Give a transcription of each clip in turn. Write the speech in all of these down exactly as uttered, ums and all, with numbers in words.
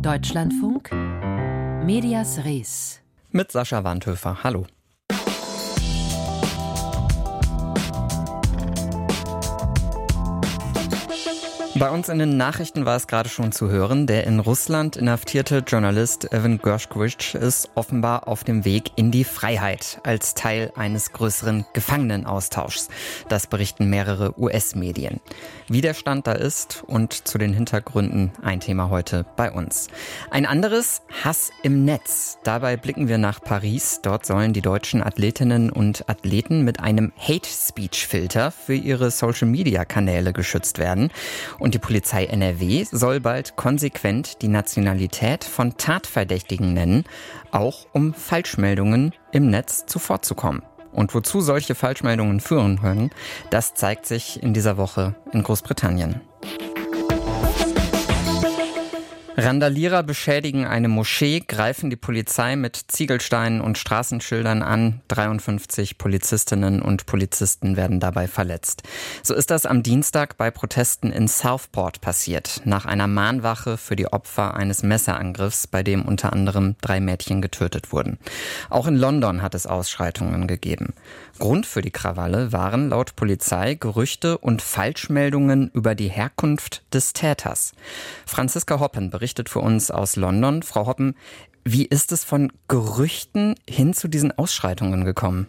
Deutschlandfunk, Medias Res. Mit Sascha Wandhöfer. Hallo. Bei uns in den Nachrichten war es gerade schon zu hören, der in Russland inhaftierte Journalist Evan Gershkovich ist offenbar auf dem Weg in die Freiheit als Teil eines größeren Gefangenenaustauschs. Das berichten mehrere U S-Medien. Wie der Stand da ist und zu den Hintergründen ein Thema heute bei uns. Ein anderes, Hass im Netz. Dabei blicken wir nach Paris. Dort sollen die deutschen Athletinnen und Athleten mit einem Hate-Speech-Filter für ihre Social-Media-Kanäle geschützt werden. Und die Polizei N R W soll bald konsequent die Nationalität von Tatverdächtigen nennen, auch um Falschmeldungen im Netz zuvorzukommen. Und wozu solche Falschmeldungen führen können, das zeigt sich in dieser Woche in Großbritannien. Randalierer beschädigen eine Moschee, greifen die Polizei mit Ziegelsteinen und Straßenschildern an. dreiundfünfzig Polizistinnen und Polizisten werden dabei verletzt. So ist das am Dienstag bei Protesten in Southport passiert, nach einer Mahnwache für die Opfer eines Messerangriffs, bei dem unter anderem drei Mädchen getötet wurden. Auch in London hat es Ausschreitungen gegeben. Grund für die Krawalle waren laut Polizei Gerüchte und Falschmeldungen über die Herkunft des Täters. Franziska Hoppen berichtet für uns aus London. Frau Hoppen, wie ist es von Gerüchten hin zu diesen Ausschreitungen gekommen?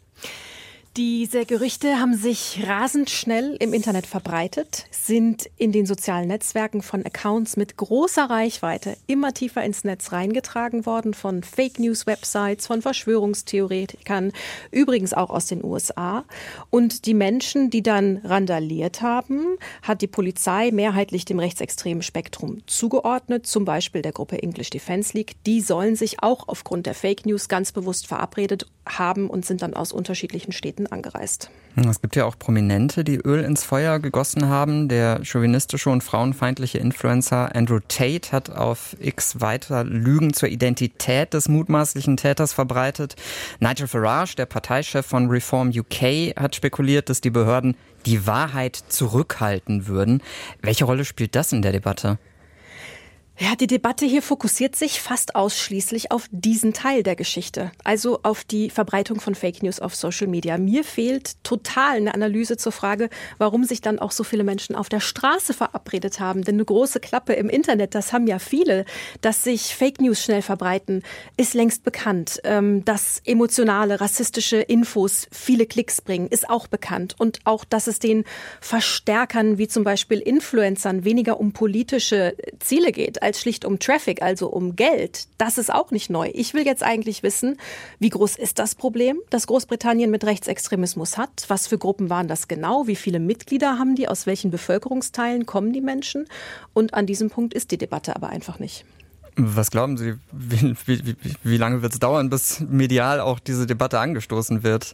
Diese Gerüchte haben sich rasend schnell im Internet verbreitet, sind in den sozialen Netzwerken von Accounts mit großer Reichweite immer tiefer ins Netz reingetragen worden, von Fake-News-Websites, von Verschwörungstheoretikern, übrigens auch aus den U S A. Und die Menschen, die dann randaliert haben, hat die Polizei mehrheitlich dem rechtsextremen Spektrum zugeordnet, zum Beispiel der Gruppe English Defence League. Die sollen sich auch aufgrund der Fake-News ganz bewusst verabredet haben und sind dann aus unterschiedlichen Städten angereist. Es gibt ja auch Prominente, die Öl ins Feuer gegossen haben. Der chauvinistische und frauenfeindliche Influencer Andrew Tate hat auf X weiter Lügen zur Identität des mutmaßlichen Täters verbreitet. Nigel Farage, der Parteichef von Reform U K, hat spekuliert, dass die Behörden die Wahrheit zurückhalten würden. Welche Rolle spielt das in der Debatte? Ja, die Debatte hier fokussiert sich fast ausschließlich auf diesen Teil der Geschichte, also auf die Verbreitung von Fake News auf Social Media. Mir fehlt total eine Analyse zur Frage, warum sich dann auch so viele Menschen auf der Straße verabredet haben. Denn eine große Klappe im Internet, das haben ja viele, dass sich Fake News schnell verbreiten, ist längst bekannt. Dass emotionale, rassistische Infos viele Klicks bringen, ist auch bekannt. Und auch, dass es den Verstärkern, wie zum Beispiel Influencern, weniger um politische Ziele geht, als schlicht um Traffic, also um Geld. Das ist auch nicht neu. Ich will jetzt eigentlich wissen, wie groß ist das Problem, das Großbritannien mit Rechtsextremismus hat? Was für Gruppen waren das genau? Wie viele Mitglieder haben die? Aus welchen Bevölkerungsteilen kommen die Menschen? Und an diesem Punkt ist die Debatte aber einfach nicht. Was glauben Sie, wie, wie, wie lange wird es dauern, bis medial auch diese Debatte angestoßen wird?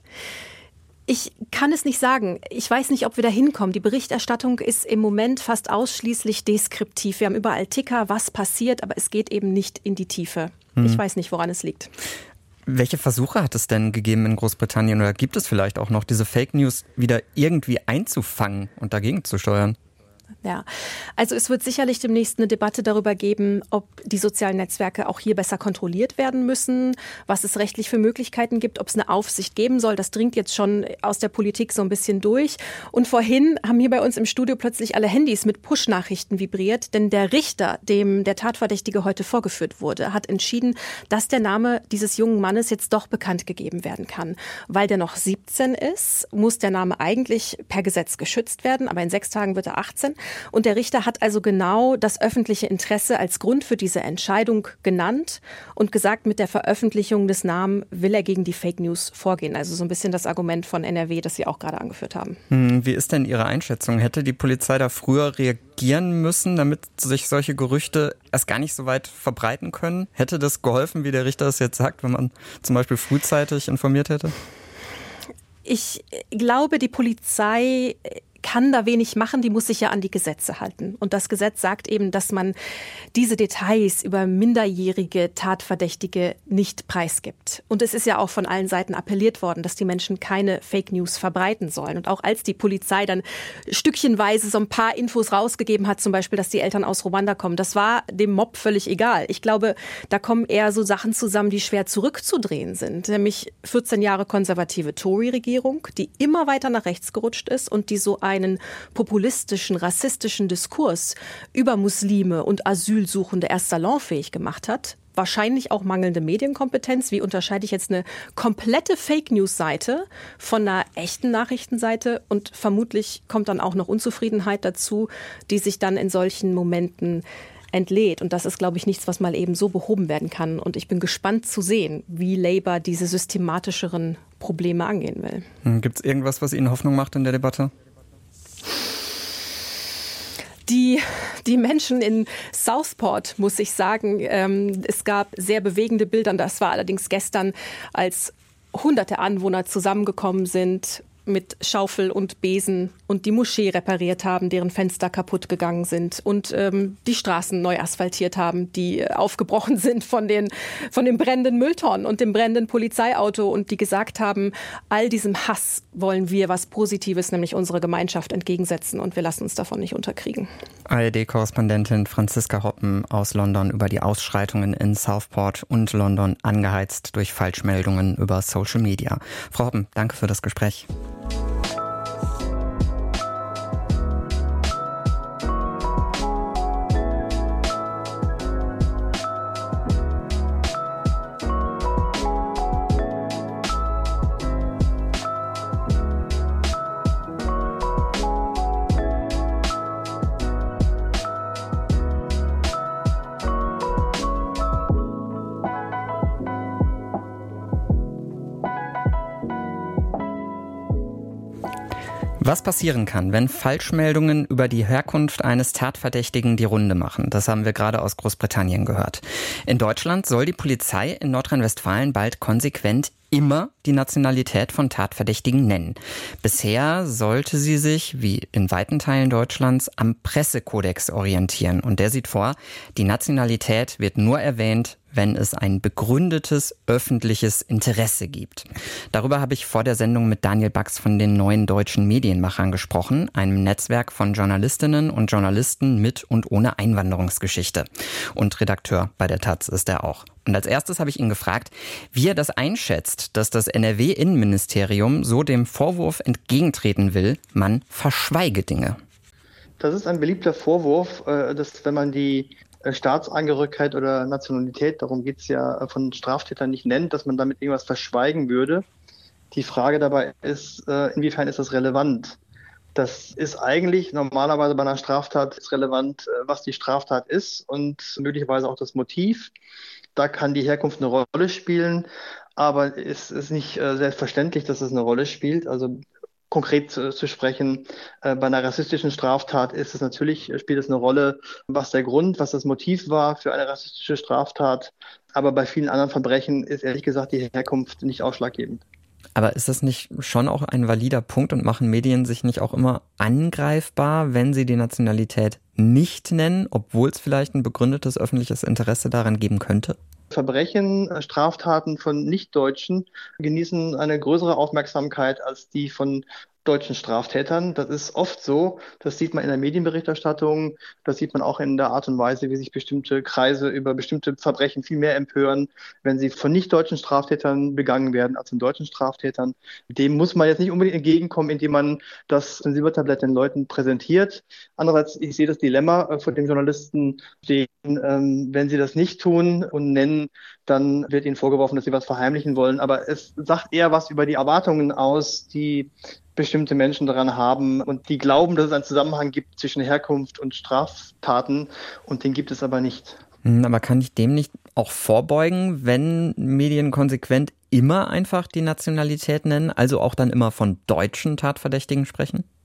Ich kann es nicht sagen. Ich weiß nicht, ob wir da hinkommen. Die Berichterstattung ist im Moment fast ausschließlich deskriptiv. Wir haben überall Ticker, was passiert, aber es geht eben nicht in die Tiefe. Hm. Ich weiß nicht, woran es liegt. Welche Versuche hat es denn gegeben in Großbritannien oder gibt es vielleicht auch noch, diese Fake News wieder irgendwie einzufangen und dagegen zu steuern? Ja, also es wird sicherlich demnächst eine Debatte darüber geben, ob die sozialen Netzwerke auch hier besser kontrolliert werden müssen, was es rechtlich für Möglichkeiten gibt, ob es eine Aufsicht geben soll. Das dringt jetzt schon aus der Politik so ein bisschen durch. Und vorhin haben hier bei uns im Studio plötzlich alle Handys mit Push-Nachrichten vibriert, denn der Richter, dem der Tatverdächtige heute vorgeführt wurde, hat entschieden, dass der Name dieses jungen Mannes jetzt doch bekannt gegeben werden kann. Weil der noch siebzehn ist, muss der Name eigentlich per Gesetz geschützt werden, aber in sechs Tagen wird er achtzehn. Und der Richter hat also genau das öffentliche Interesse als Grund für diese Entscheidung genannt und gesagt, mit der Veröffentlichung des Namens will er gegen die Fake News vorgehen. Also so ein bisschen das Argument von N R W, das Sie auch gerade angeführt haben. Wie ist denn Ihre Einschätzung? Hätte die Polizei da früher reagieren müssen, damit sich solche Gerüchte erst gar nicht so weit verbreiten können? Hätte das geholfen, wie der Richter es jetzt sagt, wenn man zum Beispiel frühzeitig informiert hätte? Ich glaube, die Polizei kann da wenig machen, die muss sich ja an die Gesetze halten. Und das Gesetz sagt eben, dass man diese Details über minderjährige Tatverdächtige nicht preisgibt. Und es ist ja auch von allen Seiten appelliert worden, dass die Menschen keine Fake News verbreiten sollen. Und auch als die Polizei dann stückchenweise so ein paar Infos rausgegeben hat, zum Beispiel, dass die Eltern aus Ruanda kommen, das war dem Mob völlig egal. Ich glaube, da kommen eher so Sachen zusammen, die schwer zurückzudrehen sind. Nämlich vierzehn Jahre konservative Tory-Regierung, die immer weiter nach rechts gerutscht ist und die so einen populistischen, rassistischen Diskurs über Muslime und Asylsuchende erst salonfähig gemacht hat. Wahrscheinlich auch mangelnde Medienkompetenz. Wie unterscheide ich jetzt eine komplette Fake-News-Seite von einer echten Nachrichtenseite? Und vermutlich kommt dann auch noch Unzufriedenheit dazu, die sich dann in solchen Momenten entlädt. Und das ist, glaube ich, nichts, was mal eben so behoben werden kann. Und ich bin gespannt zu sehen, wie Labour diese systematischeren Probleme angehen will. Gibt es irgendwas, was Ihnen Hoffnung macht in der Debatte? Die, die Menschen in Southport, muss ich sagen, ähm, es gab sehr bewegende Bilder. Das war allerdings gestern, als hunderte Anwohner zusammengekommen sind mit Schaufel und Besen und die Moschee repariert haben, deren Fenster kaputt gegangen sind und ähm, die Straßen neu asphaltiert haben, die aufgebrochen sind von den, von den brennenden Mülltonnen und dem brennenden Polizeiauto und die gesagt haben, all diesem Hass wollen wir was Positives, nämlich unsere Gemeinschaft entgegensetzen und wir lassen uns davon nicht unterkriegen. A R D-Korrespondentin Franziska Hoppen aus London über die Ausschreitungen in Southport und London, angeheizt durch Falschmeldungen über Social Media. Frau Hoppen, danke für das Gespräch. Was passieren kann, wenn Falschmeldungen über die Herkunft eines Tatverdächtigen die Runde machen, das haben wir gerade aus Großbritannien gehört. In Deutschland soll die Polizei in Nordrhein-Westfalen bald konsequent immer die Nationalität von Tatverdächtigen nennen. Bisher sollte sie sich, wie in weiten Teilen Deutschlands, am Pressekodex orientieren. Und der sieht vor, die Nationalität wird nur erwähnt, wenn es ein begründetes öffentliches Interesse gibt. Darüber habe ich vor der Sendung mit Daniel Bax von den Neuen Deutschen Medienmachern gesprochen, einem Netzwerk von Journalistinnen und Journalisten mit und ohne Einwanderungsgeschichte. Und Redakteur bei der Taz ist er auch. Und als erstes habe ich ihn gefragt, wie er das einschätzt, dass das N R W-Innenministerium so dem Vorwurf entgegentreten will, man verschweige Dinge. Das ist ein beliebter Vorwurf, dass wenn man die Staatsangehörigkeit oder Nationalität, darum geht es ja, von Straftätern nicht nennt, dass man damit irgendwas verschweigen würde. Die Frage dabei ist, inwiefern ist das relevant? Das ist eigentlich normalerweise bei einer Straftat ist relevant, was die Straftat ist und möglicherweise auch das Motiv. Da kann die Herkunft eine Rolle spielen, aber es ist nicht äh, selbstverständlich, dass es eine Rolle spielt. Also konkret zu, zu sprechen, äh, bei einer rassistischen Straftat ist es natürlich, spielt es eine Rolle, was der Grund, was das Motiv war für eine rassistische Straftat. Aber bei vielen anderen Verbrechen ist ehrlich gesagt die Herkunft nicht ausschlaggebend. Aber ist das nicht schon auch ein valider Punkt und machen Medien sich nicht auch immer angreifbar, wenn sie die Nationalität nicht nennen, obwohl es vielleicht ein begründetes öffentliches Interesse daran geben könnte? Verbrechen, Straftaten von Nichtdeutschen genießen eine größere Aufmerksamkeit als die von deutschen Straftätern. Das ist oft so. Das sieht man in der Medienberichterstattung. Das sieht man auch in der Art und Weise, wie sich bestimmte Kreise über bestimmte Verbrechen viel mehr empören, wenn sie von nicht-deutschen Straftätern begangen werden als von deutschen Straftätern. Dem muss man jetzt nicht unbedingt entgegenkommen, indem man das Silbertablett den Leuten präsentiert. Andererseits, ich sehe das Dilemma vor den Journalisten stehen. Ähm, wenn sie das nicht tun und nennen, dann wird ihnen vorgeworfen, dass sie was verheimlichen wollen. Aber es sagt eher was über die Erwartungen aus, die bestimmte Menschen daran haben und die glauben, dass es einen Zusammenhang gibt zwischen Herkunft und Straftaten und den gibt es aber nicht. Aber kann ich dem nicht auch vorbeugen, wenn Medien konsequent immer einfach die Nationalität nennen, also auch dann immer von deutschen Tatverdächtigen sprechen?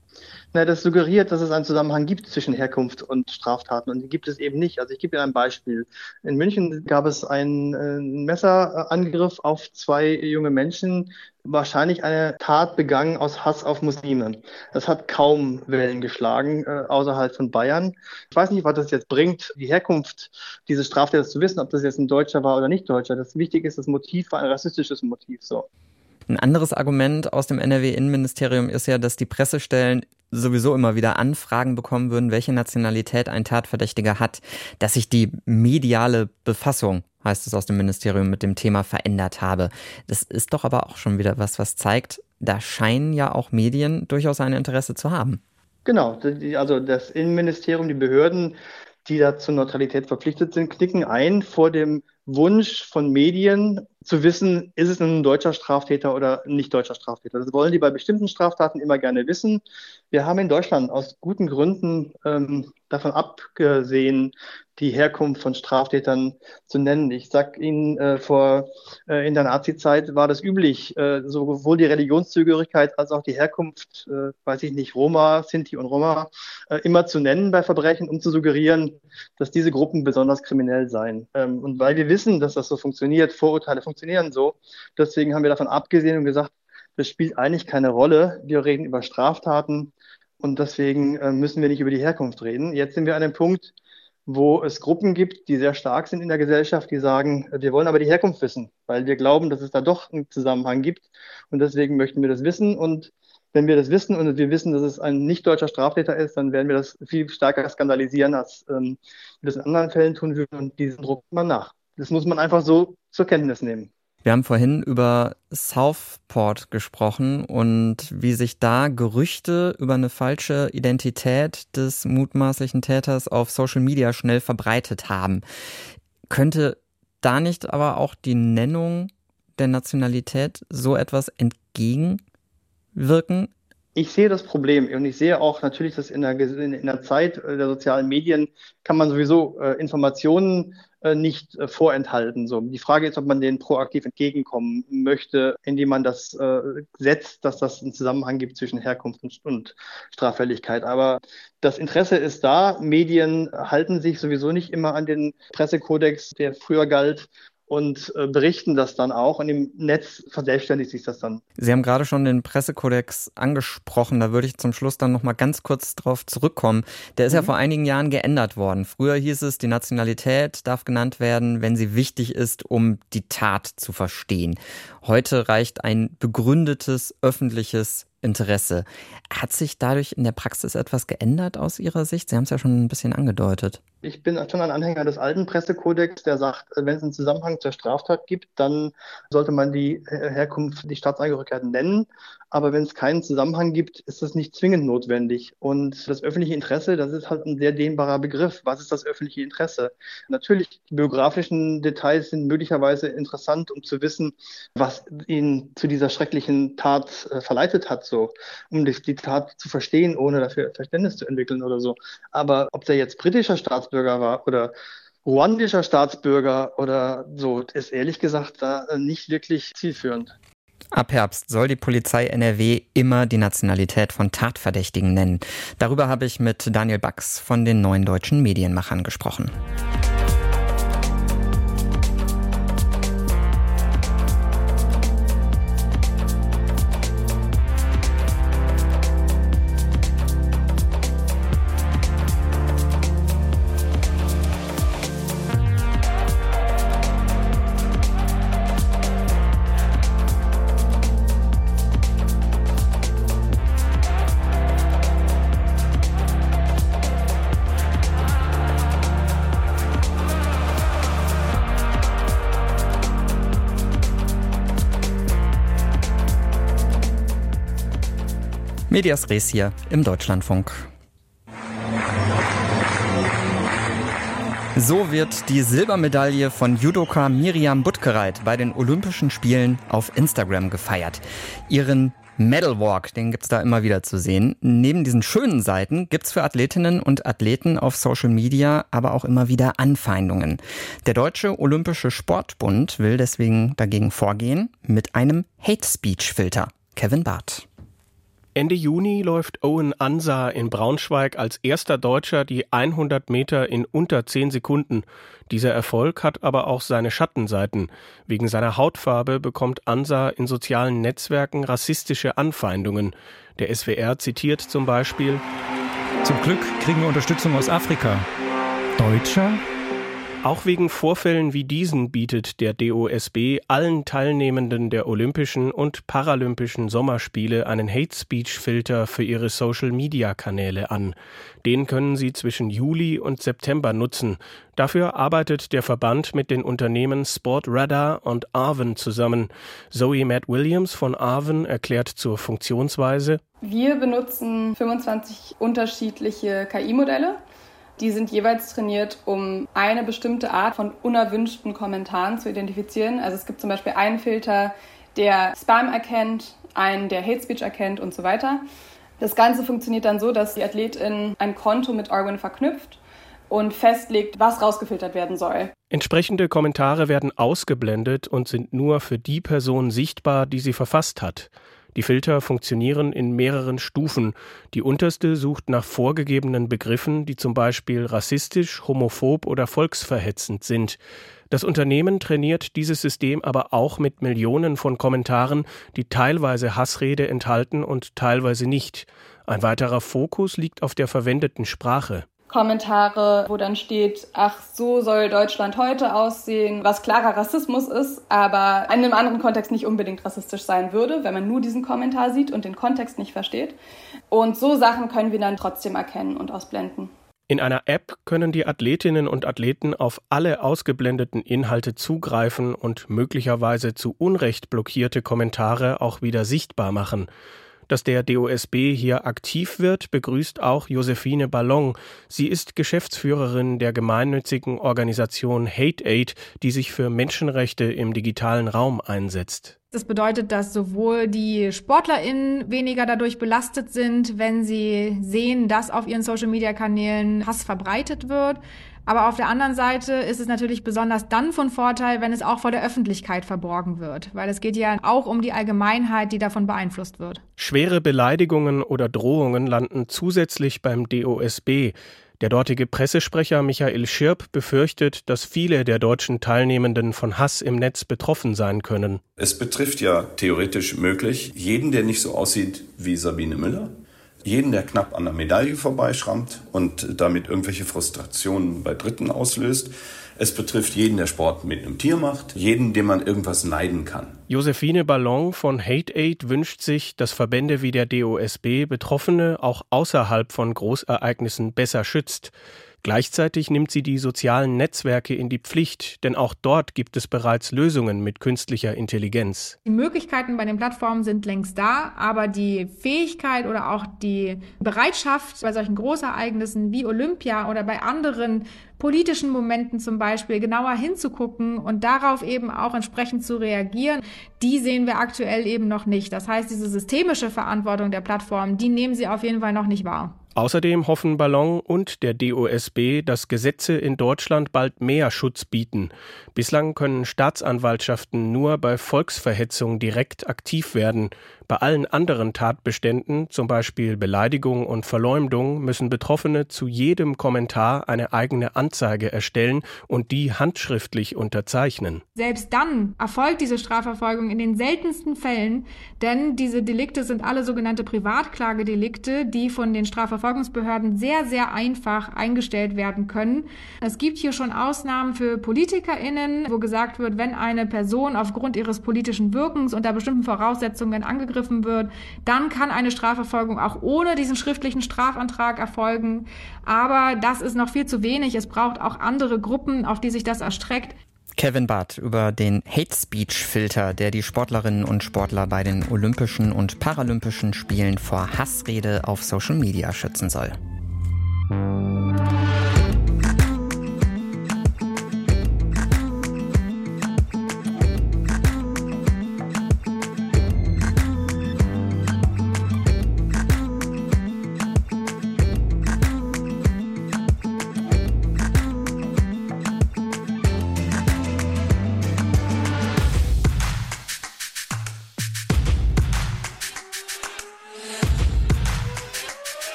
Na, das suggeriert, dass es einen Zusammenhang gibt zwischen Herkunft und Straftaten und die gibt es eben nicht. Also ich gebe Ihnen ein Beispiel. In München gab es einen äh, Messerangriff auf zwei junge Menschen, wahrscheinlich eine Tat begangen aus Hass auf Muslime. Das hat kaum Wellen geschlagen äh, außerhalb von Bayern. Ich weiß nicht, was das jetzt bringt, die Herkunft dieses Straftäters zu wissen, ob das jetzt ein Deutscher war oder nicht Deutscher. Das Wichtige ist, das Motiv war ein rassistisches Motiv. So. Ein anderes Argument aus dem N R W-Innenministerium ist ja, dass die Pressestellen sowieso immer wieder Anfragen bekommen würden, welche Nationalität ein Tatverdächtiger hat, dass sich die mediale Befassung, heißt es aus dem Ministerium, mit dem Thema verändert habe. Das ist doch aber auch schon wieder was, was zeigt, da scheinen ja auch Medien durchaus ein Interesse zu haben. Genau, also das Innenministerium, die Behörden, die da zur Neutralität verpflichtet sind, knicken ein vor dem Wunsch von Medien zu wissen, ist es ein deutscher Straftäter oder nicht deutscher Straftäter. Das wollen die bei bestimmten Straftaten immer gerne wissen. Wir haben in Deutschland aus guten Gründen ähm, davon abgesehen, die Herkunft von Straftätern zu nennen. Ich sag Ihnen, äh, vor äh, in der Nazi-Zeit war das üblich, äh, sowohl die Religionszugehörigkeit als auch die Herkunft, äh, weiß ich nicht, Roma, Sinti und Roma, äh, immer zu nennen bei Verbrechen, um zu suggerieren, dass diese Gruppen besonders kriminell seien. Ähm, und weil wir wissen, dass das so funktioniert, Vorurteile funktionieren so, deswegen haben wir davon abgesehen und gesagt, das spielt eigentlich keine Rolle. Wir reden über Straftaten und deswegen äh, müssen wir nicht über die Herkunft reden. Jetzt sind wir an einem Punkt, wo es Gruppen gibt, die sehr stark sind in der Gesellschaft, die sagen, wir wollen aber die Herkunft wissen, weil wir glauben, dass es da doch einen Zusammenhang gibt und deswegen möchten wir das wissen und wenn wir das wissen und wir wissen, dass es ein nicht deutscher Straftäter ist, dann werden wir das viel stärker skandalisieren, als ähm, wir das in anderen Fällen tun würden und diesen Druck man nach. Das muss man einfach so zur Kenntnis nehmen. Wir haben vorhin über Southport gesprochen und wie sich da Gerüchte über eine falsche Identität des mutmaßlichen Täters auf Social Media schnell verbreitet haben. Könnte da nicht aber auch die Nennung der Nationalität so etwas entgegenwirken? Ich sehe das Problem und ich sehe auch natürlich, dass in der, in der Zeit der sozialen Medien kann man sowieso äh, Informationen äh, nicht äh, vorenthalten. So, die Frage ist, ob man denen proaktiv entgegenkommen möchte, indem man das äh, setzt, dass das einen Zusammenhang gibt zwischen Herkunft und, und Straffälligkeit. Aber das Interesse ist da. Medien halten sich sowieso nicht immer an den Pressekodex, der früher galt. Und äh, berichten das dann auch und im Netz verselbstständigt sich das dann. Sie haben gerade schon den Pressekodex angesprochen, da würde ich zum Schluss dann noch mal ganz kurz drauf zurückkommen. Der ist mhm. ja vor einigen Jahren geändert worden. Früher hieß es, die Nationalität darf genannt werden, wenn sie wichtig ist, um die Tat zu verstehen. Heute reicht ein begründetes öffentliches Interesse. Hat sich dadurch in der Praxis etwas geändert aus Ihrer Sicht? Sie haben es ja schon ein bisschen angedeutet. Ich bin schon ein Anhänger des alten Pressekodex, der sagt, wenn es einen Zusammenhang zur Straftat gibt, dann sollte man die Herkunft, die Staatsangehörigkeit nennen. Aber wenn es keinen Zusammenhang gibt, ist das nicht zwingend notwendig. Und das öffentliche Interesse, das ist halt ein sehr dehnbarer Begriff. Was ist das öffentliche Interesse? Natürlich, die biografischen Details sind möglicherweise interessant, um zu wissen, was ihn zu dieser schrecklichen Tat äh, verleitet hat, so, um die, die Tat zu verstehen, ohne dafür Verständnis zu entwickeln oder so. Aber ob der jetzt britischer Staatsbürger war oder ruandischer Staatsbürger oder so, ist ehrlich gesagt da nicht wirklich zielführend. Ab Herbst soll die Polizei N R W immer die Nationalität von Tatverdächtigen nennen. Darüber habe ich mit Daniel Bax von den Neuen Deutschen Medienmachern gesprochen. Medias Res hier im Deutschlandfunk. So wird die Silbermedaille von Judoka Miriam Butgereit bei den Olympischen Spielen auf Instagram gefeiert. Ihren Medal Walk, den gibt's da immer wieder zu sehen. Neben diesen schönen Seiten gibt's für Athletinnen und Athleten auf Social Media aber auch immer wieder Anfeindungen. Der Deutsche Olympische Sportbund will deswegen dagegen vorgehen mit einem Hate-Speech-Filter. Kevin Barth. Ende Juni läuft Owen Ansah in Braunschweig als erster Deutscher die hundert Meter in unter zehn Sekunden. Dieser Erfolg hat aber auch seine Schattenseiten. Wegen seiner Hautfarbe bekommt Ansah in sozialen Netzwerken rassistische Anfeindungen. Der S W R zitiert zum Beispiel: Zum Glück kriegen wir Unterstützung aus Afrika. Deutscher? Auch wegen Vorfällen wie diesen bietet der D O S B allen Teilnehmenden der Olympischen und Paralympischen Sommerspiele einen Hate-Speech-Filter für ihre Social-Media-Kanäle an. Den können sie zwischen Juli und September nutzen. Dafür arbeitet der Verband mit den Unternehmen Sportradar und Arven zusammen. Zoe Matt Williams von Arven erklärt zur Funktionsweise: Wir benutzen fünfundzwanzig unterschiedliche K I-Modelle. Die sind jeweils trainiert, um eine bestimmte Art von unerwünschten Kommentaren zu identifizieren. Also es gibt zum Beispiel einen Filter, der Spam erkennt, einen, der Hate Speech erkennt und so weiter. Das Ganze funktioniert dann so, dass die Athletin ein Konto mit Arwen verknüpft und festlegt, was rausgefiltert werden soll. Entsprechende Kommentare werden ausgeblendet und sind nur für die Person sichtbar, die sie verfasst hat. Die Filter funktionieren in mehreren Stufen. Die unterste sucht nach vorgegebenen Begriffen, die zum Beispiel rassistisch, homophob oder volksverhetzend sind. Das Unternehmen trainiert dieses System aber auch mit Millionen von Kommentaren, die teilweise Hassrede enthalten und teilweise nicht. Ein weiterer Fokus liegt auf der verwendeten Sprache. Kommentare, wo dann steht, ach, so soll Deutschland heute aussehen, was klarer Rassismus ist, aber in einem anderen Kontext nicht unbedingt rassistisch sein würde, wenn man nur diesen Kommentar sieht und den Kontext nicht versteht. Und so Sachen können wir dann trotzdem erkennen und ausblenden. In einer App können die Athletinnen und Athleten auf alle ausgeblendeten Inhalte zugreifen und möglicherweise zu Unrecht blockierte Kommentare auch wieder sichtbar machen. Dass der D O S B hier aktiv wird, begrüßt auch Josephine Ballon. Sie ist Geschäftsführerin der gemeinnützigen Organisation Hate Aid, die sich für Menschenrechte im digitalen Raum einsetzt. Das bedeutet, dass sowohl die SportlerInnen weniger dadurch belastet sind, wenn sie sehen, dass auf ihren Social-Media-Kanälen Hass verbreitet wird. Aber auf der anderen Seite ist es natürlich besonders dann von Vorteil, wenn es auch vor der Öffentlichkeit verborgen wird. Weil es geht ja auch um die Allgemeinheit, die davon beeinflusst wird. Schwere Beleidigungen oder Drohungen landen zusätzlich beim D O S B. Der dortige Pressesprecher Michael Schirp befürchtet, dass viele der deutschen Teilnehmenden von Hass im Netz betroffen sein können. Es betrifft ja theoretisch möglich jeden, der nicht so aussieht wie Sabine Müller. Jeden, der knapp an der Medaille vorbeischrammt und damit irgendwelche Frustrationen bei Dritten auslöst. Es betrifft jeden, der Sport mit einem Tier macht, jeden, dem man irgendwas neiden kann. Josephine Ballon von Hate Aid wünscht sich, dass Verbände wie der D O S B Betroffene auch außerhalb von Großereignissen besser schützt. Gleichzeitig nimmt sie die sozialen Netzwerke in die Pflicht, denn auch dort gibt es bereits Lösungen mit künstlicher Intelligenz. Die Möglichkeiten bei den Plattformen sind längst da, aber die Fähigkeit oder auch die Bereitschaft bei solchen Großereignissen wie Olympia oder bei anderen politischen Momenten zum Beispiel genauer hinzugucken und darauf eben auch entsprechend zu reagieren, die sehen wir aktuell eben noch nicht. Das heißt, diese systemische Verantwortung der Plattformen, die nehmen sie auf jeden Fall noch nicht wahr. Außerdem hoffen Ballon und der D O S B, dass Gesetze in Deutschland bald mehr Schutz bieten. Bislang können Staatsanwaltschaften nur bei Volksverhetzung direkt aktiv werden. Bei allen anderen Tatbeständen, zum Beispiel Beleidigung und Verleumdung, müssen Betroffene zu jedem Kommentar eine eigene Anzeige erstellen und die handschriftlich unterzeichnen. Selbst dann erfolgt diese Strafverfolgung in den seltensten Fällen, denn diese Delikte sind alle sogenannte Privatklagedelikte, die von den Strafverfolgungsbehörden sehr, sehr einfach eingestellt werden können. Es gibt hier schon Ausnahmen für PolitikerInnen, wo gesagt wird, wenn eine Person aufgrund ihres politischen Wirkens unter bestimmten Voraussetzungen angegriffen wird, dann kann eine Strafverfolgung auch ohne diesen schriftlichen Strafantrag erfolgen. Aber das ist noch viel zu wenig. Es braucht auch andere Gruppen, auf die sich das erstreckt. Kevin Barth über den Hate-Speech-Filter, der die Sportlerinnen und Sportler bei den Olympischen und Paralympischen Spielen vor Hassrede auf Social Media schützen soll.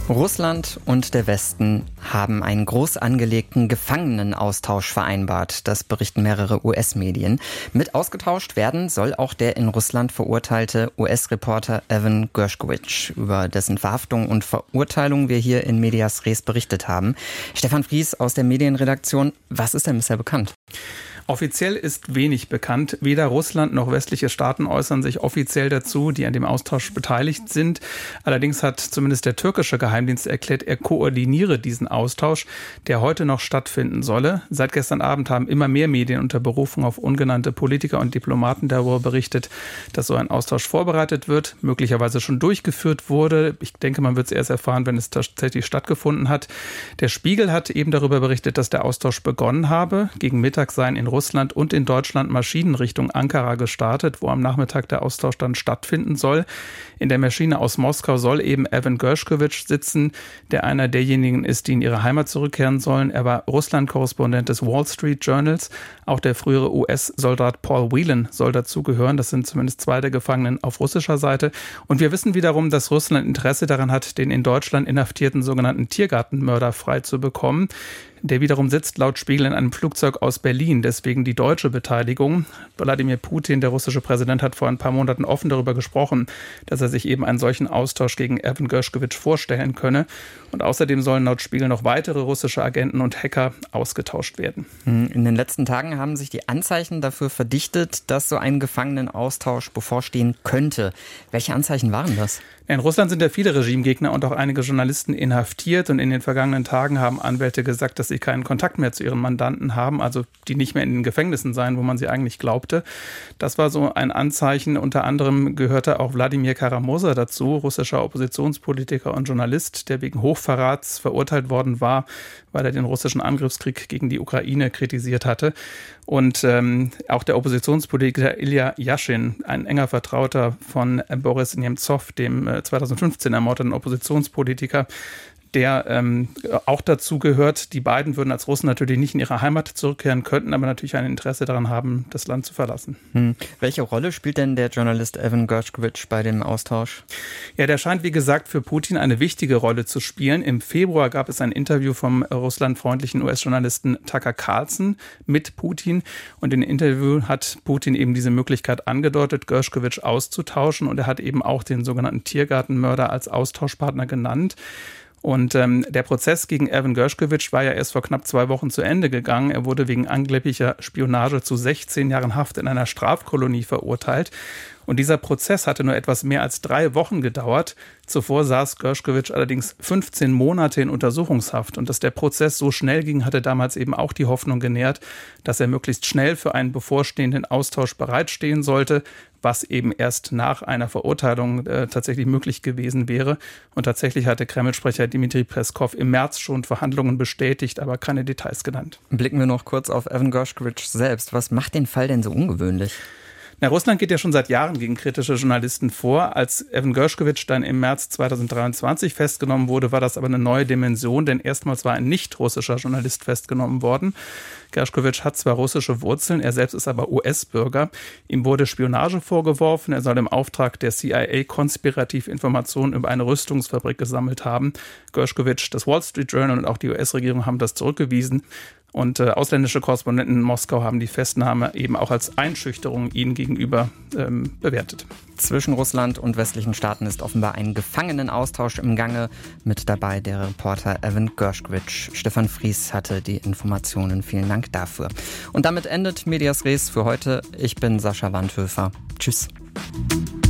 Russland und der Westen haben einen groß angelegten Gefangenenaustausch vereinbart. Das berichten mehrere U S-Medien. Mit ausgetauscht werden soll auch der in Russland verurteilte U S-Reporter Evan Gershkovich, über dessen Verhaftung und Verurteilung wir hier in Medias Res berichtet haben. Stefan Fries aus der Medienredaktion, was ist denn bisher bekannt? Offiziell ist wenig bekannt. Weder Russland noch westliche Staaten äußern sich offiziell dazu, die an dem Austausch beteiligt sind. Allerdings hat zumindest der türkische Geheimdienst erklärt, er koordiniere diesen Austausch, der heute noch stattfinden solle. Seit gestern Abend haben immer mehr Medien unter Berufung auf ungenannte Politiker und Diplomaten darüber berichtet, dass so ein Austausch vorbereitet wird, möglicherweise schon durchgeführt wurde. Ich denke, man wird es erst erfahren, wenn es tatsächlich stattgefunden hat. Der Spiegel hat eben darüber berichtet, dass der Austausch begonnen habe. Gegen Mittag seien in Russland und in Deutschland Maschinen Richtung Ankara gestartet, wo am Nachmittag der Austausch dann stattfinden soll. In der Maschine aus Moskau soll eben Evan Gershkovich sitzen, der einer derjenigen ist, die in ihre Heimat zurückkehren sollen. Er war Russland-Korrespondent des Wall Street Journals. Auch der frühere U S-Soldat Paul Whelan soll dazugehören. Das sind zumindest zwei der Gefangenen auf russischer Seite. Und wir wissen wiederum, dass Russland Interesse daran hat, den in Deutschland inhaftierten sogenannten Tiergartenmörder frei zu bekommen. Der wiederum sitzt laut Spiegel in einem Flugzeug aus Berlin, deswegen die deutsche Beteiligung. Wladimir Putin, der russische Präsident, hat vor ein paar Monaten offen darüber gesprochen, dass er sich eben einen solchen Austausch gegen Evan Gershkovich vorstellen könne. Und außerdem sollen laut Spiegel noch weitere russische Agenten und Hacker ausgetauscht werden. In den letzten Tagen haben sich die Anzeichen dafür verdichtet, dass so ein Gefangenenaustausch bevorstehen könnte. Welche Anzeichen waren das? In Russland sind ja viele Regimegegner und auch einige Journalisten inhaftiert. Und in den vergangenen Tagen haben Anwälte gesagt, dass sie keinen Kontakt mehr zu ihren Mandanten haben, also die nicht mehr in den Gefängnissen seien, wo man sie eigentlich glaubte. Das war so ein Anzeichen. Unter anderem gehörte auch Wladimir Kara-Murza dazu, russischer Oppositionspolitiker und Journalist, der wegen Hochverrats verurteilt worden war, weil er den russischen Angriffskrieg gegen die Ukraine kritisiert hatte. Und ähm, auch der Oppositionspolitiker Ilya Yashin, ein enger Vertrauter von Boris Nemtsov, dem äh, zweitausendfünfzehn ermordeten Oppositionspolitiker, der ähm, auch dazu gehört. Die beiden würden als Russen natürlich nicht in ihre Heimat zurückkehren, könnten aber natürlich ein Interesse daran haben, das Land zu verlassen. Hm. Welche Rolle spielt denn der Journalist Evan Gershkovich bei dem Austausch? Ja, der scheint, wie gesagt, für Putin eine wichtige Rolle zu spielen. Im Februar gab es ein Interview vom russlandfreundlichen U S-Journalisten Tucker Carlson mit Putin. Und in dem Interview hat Putin eben diese Möglichkeit angedeutet, Gershkovich auszutauschen. Und er hat eben auch den sogenannten Tiergartenmörder als Austauschpartner genannt. Und ähm, der Prozess gegen Evan Gershkovich war ja erst vor knapp zwei Wochen zu Ende gegangen. Er wurde wegen angeblicher Spionage zu sechzehn Jahren Haft in einer Strafkolonie verurteilt. Und dieser Prozess hatte nur etwas mehr als drei Wochen gedauert. Zuvor saß Gershkovich allerdings fünfzehn Monate in Untersuchungshaft. Und dass der Prozess so schnell ging, hatte damals eben auch die Hoffnung genährt, dass er möglichst schnell für einen bevorstehenden Austausch bereitstehen sollte, was eben erst nach einer Verurteilung äh, tatsächlich möglich gewesen wäre. Und tatsächlich hatte Kreml-Sprecher Dmitri Peskov im März schon Verhandlungen bestätigt, aber keine Details genannt. Blicken wir noch kurz auf Evan Gershkovich selbst. Was macht den Fall denn so ungewöhnlich? Na, Russland geht ja schon seit Jahren gegen kritische Journalisten vor. Als Evan Gershkovich dann im März zweitausenddreiundzwanzig festgenommen wurde, war das aber eine neue Dimension, denn erstmals war ein nicht-russischer Journalist festgenommen worden. Gershkovich hat zwar russische Wurzeln, er selbst ist aber U S-Bürger. Ihm wurde Spionage vorgeworfen, er soll im Auftrag der C I A konspirativ Informationen über eine Rüstungsfabrik gesammelt haben. Gershkovich, das Wall Street Journal und auch die U S-Regierung haben das zurückgewiesen. Und äh, ausländische Korrespondenten in Moskau haben die Festnahme eben auch als Einschüchterung ihnen gegenüber ähm, bewertet. Zwischen Russland und westlichen Staaten ist offenbar ein Gefangenenaustausch im Gange. Mit dabei der Reporter Evan Gershkovich. Stefan Fries hatte die Informationen. Vielen Dank dafür. Und damit endet Medias Res für heute. Ich bin Sascha Wandhöfer. Tschüss.